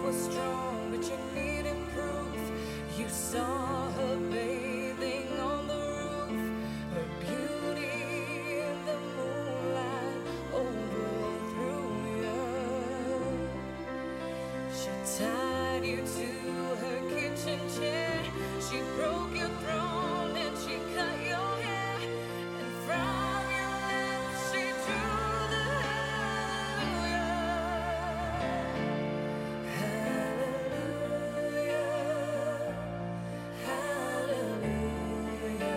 was strong, but you needed proof. You saw her bathing on the roof, her beauty in the moonlight overthrew you. She tied you to her kitchen chair. She broke your throne and she cut your hair. And from your lips she drew the hallelujah. Hallelujah. Hallelujah.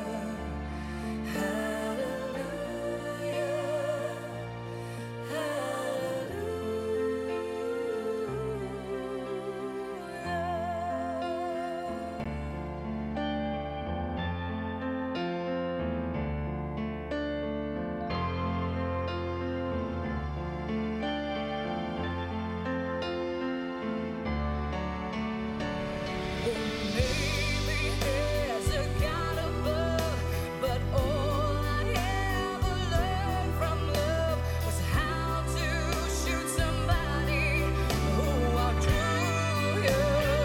Maybe there's a God above, but all I ever learned from love was how to shoot somebody who outdrew you.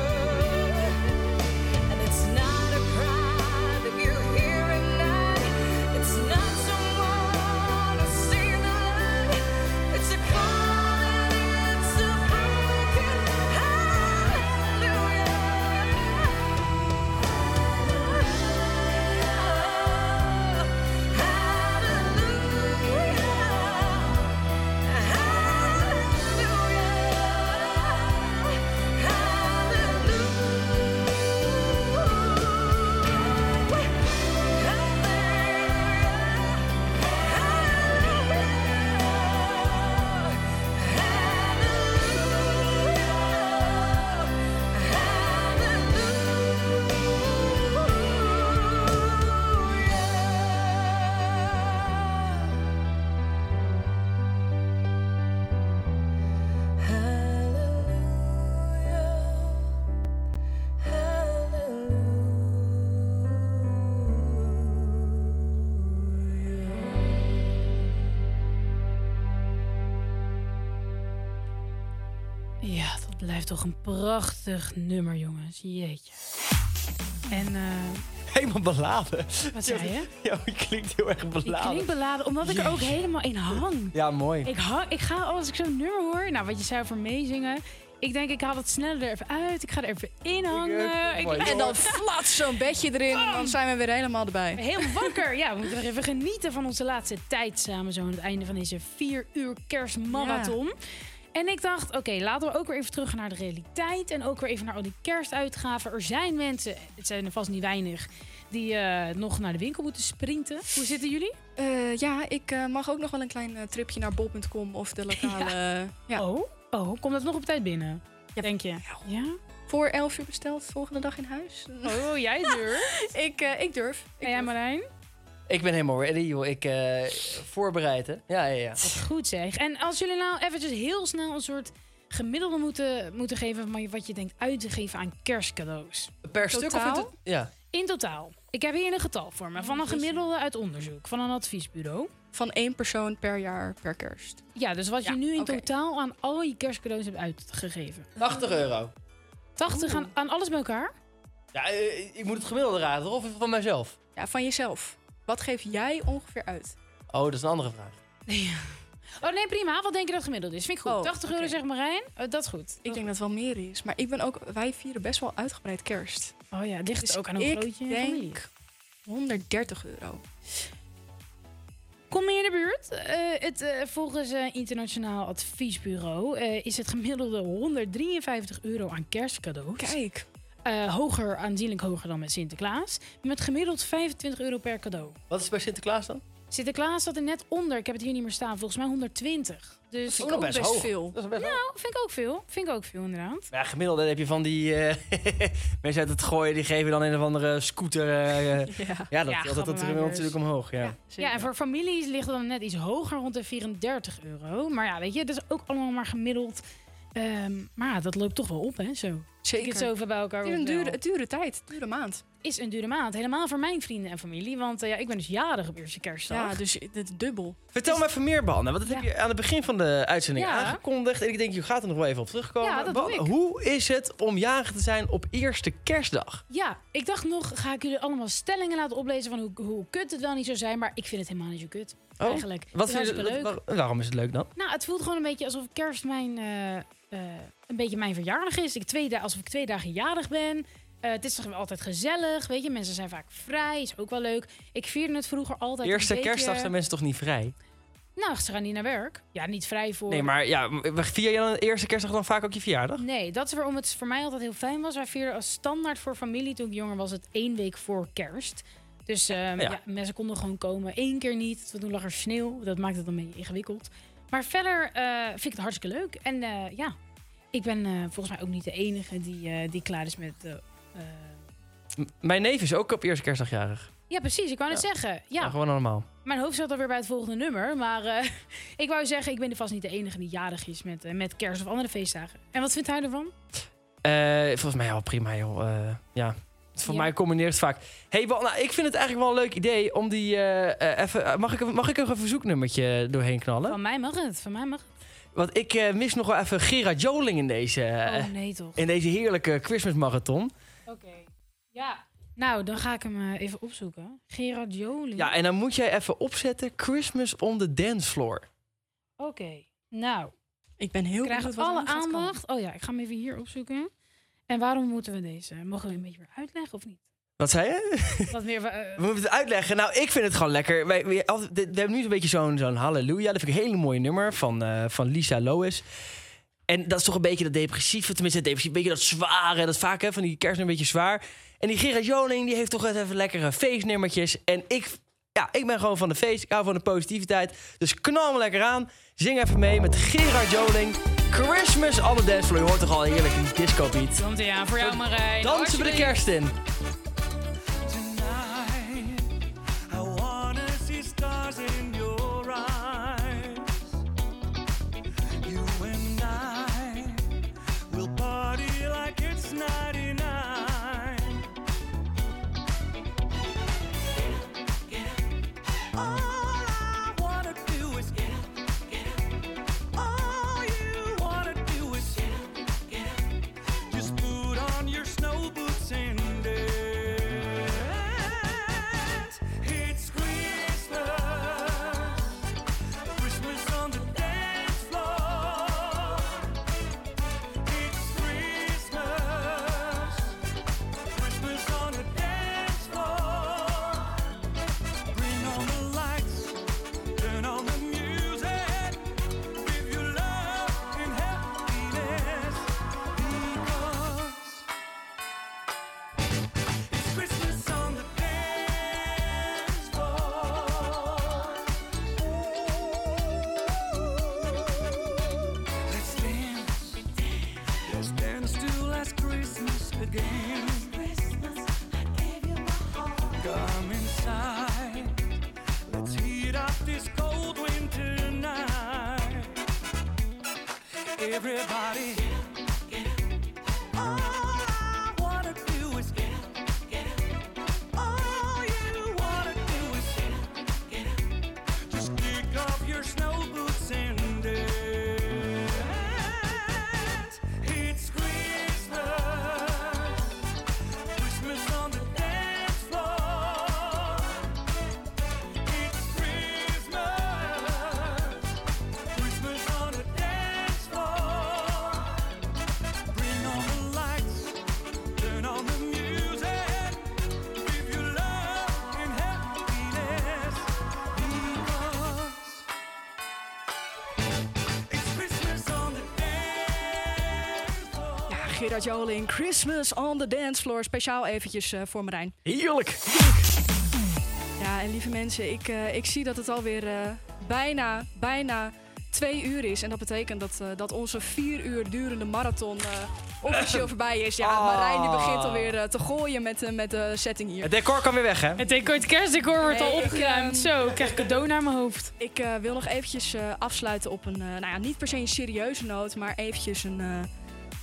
And it's not a cry that you hear at night. It's not someone to see the light. It's a call and it's a broken hallelujah. Ja, dat blijft toch een prachtig nummer, jongens. Jeetje. En, eh Helemaal beladen. wat zei je? Ja, je klinkt heel erg Ik beladen. klink beladen, omdat ik er ook helemaal in hang. Ja, mooi. Ik, hang, ik ga, als ik zo'n nummer hoor, nou wat je zei over meezingen. Ik denk, ik haal het sneller er even uit. Ik ga er even in hangen. Ik, mooi. En dan flat zo'n bedje erin en dan zijn we weer helemaal erbij. Helemaal wakker. Ja, we moeten nog even genieten van onze laatste tijd samen. Zo aan het einde van deze vier uur kerstmarathon. En ik dacht, oké, laten we ook weer even terug naar de realiteit. En ook weer even naar al die kerstuitgaven. Er zijn mensen, het zijn er vast niet weinig, die eh, nog naar de winkel moeten sprinten. Hoe zitten jullie? Eh, ja, ik eh, mag ook nog wel een klein eh, tripje naar bol punt com of de lokale... ja. Oh, oh, komt dat nog op tijd binnen? Ja. Denk je? Ja? Voor elf uur besteld, volgende dag in huis. Oh, jij durft. ik, eh, ik durf. Ik En jij durf. Marijn? Ik ben helemaal ready, joh. Ik eh voorbereid, hè. Ja, ja, ja. Wat goed zeg. En als jullie nou eventjes heel snel een soort gemiddelde moeten, moeten geven van wat je denkt uit te geven aan kerstcadeaus. Per stuk of in Totaal? het... Ja. In totaal. Ik heb hier een getal voor me. Van een gemiddelde uit onderzoek. Van een adviesbureau. Van één persoon per jaar per kerst. Ja, dus wat Ja, je nu in oké. totaal aan al je kerstcadeaus hebt uitgegeven. tachtig euro. tachtig aan, aan alles bij elkaar? Ja, eh, ik moet het gemiddelde raden, toch? Of van mijzelf? Ja, van jezelf. Wat geef jij ongeveer uit? Oh, dat is een andere vraag. Oh nee, prima. Wat denk je dat gemiddeld is? Vind ik goed. Oh, tachtig euro oké. zeg Marijn. Oh, dat is goed. Ik denk dat het wel meer is. Maar ik ben ook, wij vieren best wel uitgebreid kerst. Oh ja, het ligt Dus ook aan hoe ik groot je denk familie. honderddertig euro. Kom je in de buurt? Eh, het, eh, volgens eh, Internationaal Adviesbureau eh, is het gemiddelde honderddrieënvijftig euro aan kerstcadeaus. Kijk. Eh, hoger, aanzienlijk hoger dan met Sinterklaas. Met gemiddeld vijfentwintig euro per cadeau. Wat is bij Sinterklaas dan? Sinterklaas zat er net onder. Ik heb het hier niet meer staan. Volgens mij honderdtwintig. Dus vind ik ook best veel. Dat is best hoog. nou, vind ik ook veel. Vind ik ook veel, inderdaad. Ja, gemiddeld dan heb je van die eh, mensen uit het gooien, die geven dan een of andere scooter. eh, eh. Ja. ja, dat, Ja, dat, dat, dat grappenmakers. gemiddeld natuurlijk omhoog. Ja. Ja, en voor families ligt het dan net iets hoger, rond de vierendertig euro. Maar ja, weet je, dat is ook allemaal maar gemiddeld. Ehm, maar ja, dat loopt toch wel op, hè, zo. Ik Zeker. het zo even bij elkaar Het is een optel. dure, dure tijd, dure maand. is een dure maand. Helemaal voor mijn vrienden en familie. Want uh, ja, ik ben dus jarig op eerste kerstdag. Ja, dus het is dubbel. Vertel me even meer, Banne. Want dat heb je aan het begin van de uitzending Ja. aangekondigd. En ik denk, je gaat er nog wel even op terugkomen. Ja, dat Ban, doe ik. Hoe is het om jarig te zijn op eerste kerstdag? Ja, ik dacht nog, ga ik jullie allemaal stellingen laten oplezen van hoe, hoe kut het wel niet zou zijn. Maar ik vind het helemaal niet zo kut. Oh, Eigenlijk. Wat Het is vind je, hartstikke leuk. waar- waarom is het leuk dan? Nou, het voelt gewoon een beetje alsof kerst mijn, eh, eh, een beetje mijn verjaardag is. Ik twee da- alsof ik twee dagen jarig ben. Uh, het is toch altijd gezellig, weet je. Mensen zijn vaak vrij, is ook wel leuk. Ik vierde het vroeger altijd Eerste een beetje... kerstdag zijn mensen toch niet vrij? Nou, ze gaan niet naar werk. Ja, niet vrij voor... Nee, maar ja, vier je dan de eerste kerstdag dan vaak ook je verjaardag? Nee, dat is waarom het voor mij altijd heel fijn was. Wij vierden als standaard voor familie, toen ik jonger was, het één week voor kerst. Dus um, ja. Ja, mensen konden gewoon komen. Eén keer niet, toen lag er sneeuw. Dat maakt het dan een beetje ingewikkeld. Maar verder uh, vind ik het hartstikke leuk. En uh, ja, ik ben uh, volgens mij ook niet de enige die, uh, die klaar is met... Uh, uh... M- Mijn neef is ook op eerste kerstdag jarig. Ja, precies. Ik wou net ja. zeggen. Ja. ja, gewoon normaal. Mijn hoofd zat alweer bij het volgende nummer. Maar uh, ik wou zeggen, ik ben vast niet de enige die jarig is met, uh, met kerst of andere feestdagen. En wat vindt hij ervan? Uh, volgens mij wel prima, joh. Uh, ja. Voor ja. mij combineert het vaak. Hey, wel, nou, ik vind het eigenlijk wel een leuk idee om die uh, uh, even... Mag ik, mag ik er een verzoeknummertje doorheen knallen? Van mij mag het. Van mij mag het. Want ik uh, mis nog wel even Gerard Joling in deze... Uh, oh, nee toch. In deze heerlijke Christmas marathon. Oké. Okay. Ja. Nou, dan ga ik hem uh, even opzoeken. Gerard Joling. Ja, en dan moet jij even opzetten Christmas on the dance floor. Oké. Okay. Nou. Ik ben heel benieuwd wat alle aandacht. Oh ja, ik ga hem even hier opzoeken. En waarom moeten we deze? Mogen we een beetje weer uitleggen of niet? Wat zei je? Wat meer, uh, we moeten het uitleggen. Nou, ik vind het gewoon lekker. Wij, we, we hebben nu een beetje zo'n zo'n Halleluja. Dat vind ik een hele mooie nummer van, uh, van Lisa Lois. En dat is toch een beetje dat depressieve. Tenminste, dat depressief, een beetje dat zware. Dat vaak hè, van die kerst een beetje zwaar. En die Gerard Joling, die heeft toch even lekkere feestnummertjes. En ik, ja, ik ben gewoon van de feest. Ik hou van de positiviteit. Dus knal me lekker aan. Zing even mee met Gerard Joling. Christmas on the dance floor. Je hoort toch al heerlijk die disco beat. Komt ie aan voor jou, Marijn. Dansen we de kerst in. Everybody, get up, get up. All I wanna do is get up, get up. All you wanna do is get up, get up. Just kick off your snow boots and dance. It's Christmas, Christmas on the dance floor. It's Christmas, Christmas on the dance floor. Gerard Joling, Christmas on the dance floor. Speciaal eventjes uh, voor Marijn. Heerlijk. Ja, en lieve mensen, ik, uh, ik zie dat het alweer uh, bijna, bijna twee uur is. En dat betekent dat, uh, dat onze vier uur durende marathon uh, officieel voorbij is. Ja, Oh. Marijn die begint alweer uh, te gooien met, uh, met de setting hier. Het decor kan weer weg, hè? Het, decor, het kerstdecor wordt Nee, al ik, opgeruimd. uh, Zo, ik krijg cadeau naar mijn hoofd. Ik uh, wil nog eventjes uh, afsluiten op een, uh, nou ja, niet per se een serieuze noot, maar eventjes een... Uh,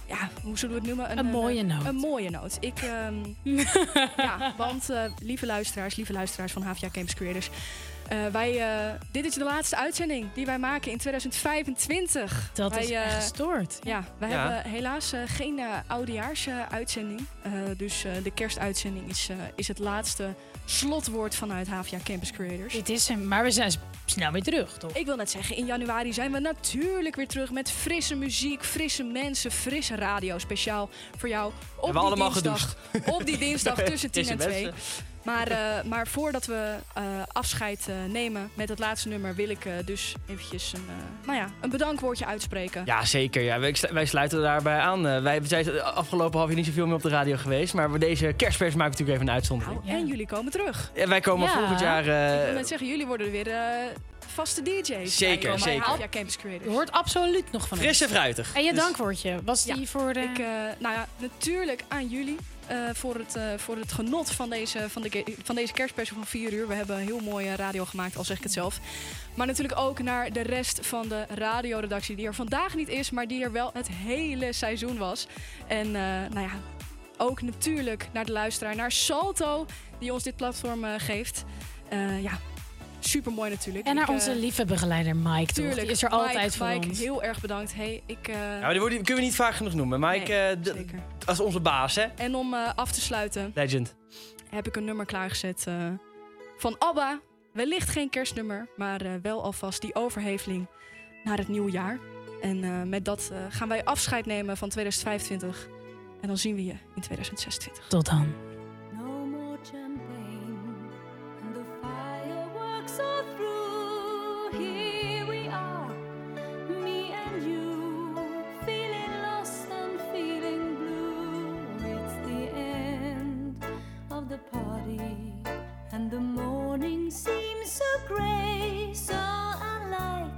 ja, hoe zullen we het noemen? Een mooie een, noot. Een mooie noot. Ik, ehm, ja, want uh, lieve luisteraars, lieve luisteraars van H V A Campus Creators. Uh, wij, uh, dit is de laatste uitzending die wij maken in tweeduizend vijfentwintig. Dat wij, is uh, echt gestoord. Ja, wij Ja. hebben helaas uh, geen uh, oudejaarsuitzending. Uh, dus uh, de kerstuitzending is, uh, is het laatste slotwoord vanuit H V A Campus Creators. Dit is hem, maar we zijn snel weer terug, toch? Ik wil net zeggen, in januari zijn we natuurlijk weer terug met frisse muziek, frisse mensen, frisse radio. Speciaal voor jou op we die allemaal dinsdag. Op die dinsdag tussen tien en Frisse twee. mensen. Maar, uh, maar voordat we uh, afscheid uh, nemen met het laatste nummer, wil ik uh, dus eventjes een, uh, nou ja, een bedankwoordje uitspreken. Ja, zeker. Ja. Wij, wij sluiten daarbij aan. Uh, wij zijn de afgelopen half jaar niet zoveel meer op de radio geweest. Maar voor deze kerstpers maken we natuurlijk even een uitzondering. Nou, en jullie komen terug. Ja, wij komen Ja. volgend jaar... uh, Ik wil net zeggen, jullie worden weer uh, vaste D J's. Zeker, bij, zeker. H V A Campus Creators. Je hoort absoluut nog van ons. fris en fruitig. En je Dus- dankwoordje, was die Ja, voor de... Ik, uh, nou ja, natuurlijk aan jullie. Uh, voor, het, uh, voor het genot van deze, van de, van deze kerstspecial van vier uur. We hebben heel mooie radio gemaakt, al zeg ik het zelf. Maar natuurlijk ook naar de rest van de radioredactie. Die er vandaag niet is, maar die er wel het hele seizoen was. En uh, nou ja, ook natuurlijk naar de luisteraar, naar Salto, die ons dit platform uh, geeft. Uh, ja, super mooi natuurlijk. En naar Ik, uh, onze lieve begeleider Mike, toch? Tuurlijk, Die is er Mike, altijd voor Mike, ons. heel erg bedankt. Hey, ik, uh, Ja, maar die, worden- die kunnen we niet vaak genoeg noemen. Maar ik, Nee, uh, d- zeker. als onze baas, hè? En om uh, af te sluiten Legend. heb ik een nummer klaargezet uh, van ABBA. Wellicht geen kerstnummer, maar uh, wel alvast die overheveling naar het nieuwe jaar. En uh, met dat uh, gaan wij afscheid nemen van tweeduizend vijfentwintig. En dan zien we je in tweeduizend zesentwintig. Tot dan.